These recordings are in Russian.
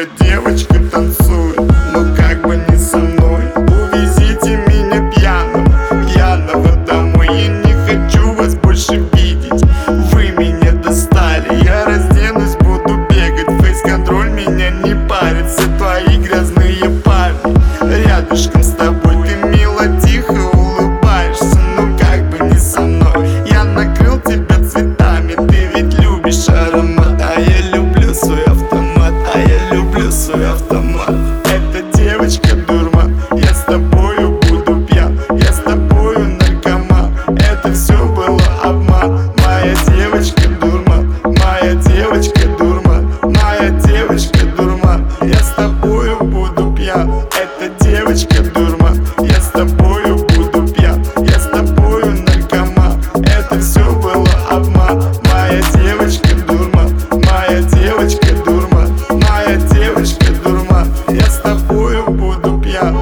Эта девочка танцует, но как бы не со мной. Увезите меня пьяного домой. Я не хочу вас больше видеть, вы меня достали. Я разденусь, буду бегать, фейс-контроль меня не парит. Все твои грязные парни рядышком с тобой. Ты мило, тихо улыбаешься, но как бы не со мной. Я накрыл тебя цветами, ты ведь любишь аромат. А я люблю свой автомат, а я люблю свой автомат. Эта девочка дурман, я с тобою буду пьян. Я с тобою наркоман, это все было обман. Моя девочка дурман, моя девочка дурман, моя девочка дурман. Я с тобою буду пьян. Эта девочка дурман, я с тобою буду пьян. Я с тобою наркоман, это все было обман. Моя девочка дурман, моя девочка дурман, моя девочка дурман. Я с тобою буду пьян.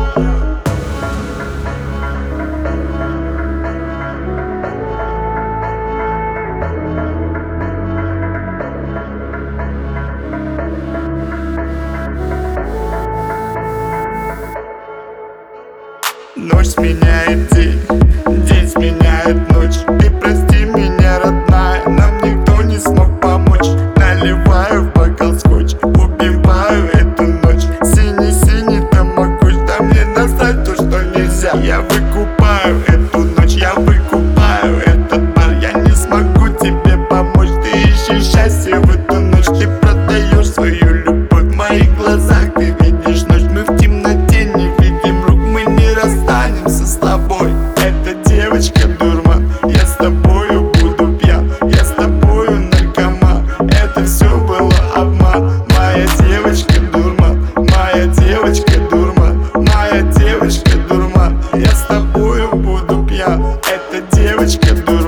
Ночь сменяет день, день сменяет ночь. Ты прости меня, родная, нам никто не смог помочь. Наливаю в бокал скотч, убиваю эту ночь. Синий-синий тамагочь, да мне достать то, что нельзя. Я выкупаю эту ночь, я выкупаю этот бар. Я не смогу тебе помочь, ты ищешь счастье в эту ночь. Ты продаешь свою любовь, в моих глазах ты видишь ночь. Мы в темноте не видим рук, мы не расстанемся с тобой. Эта девочка дурман, я с тобою буду пьян. Я с тобою наркоман, это все было обман. Моя девочка дурман, моя девочка дурман, моя девочка дурман. Я с тобою буду пьян. Эта девочка дурман.